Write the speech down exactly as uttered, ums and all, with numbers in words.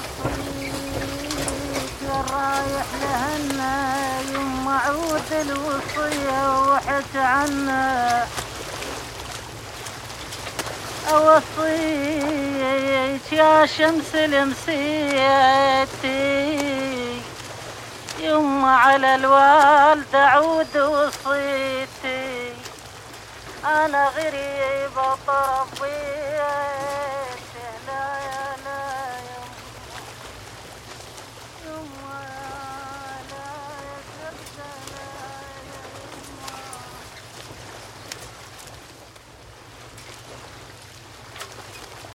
وصيت رايح لهنا يوم عود الوصية وحت عنا أوصيك يا شمس المسيتي يوم على الوالد عود وصيتي أنا غريبة طربي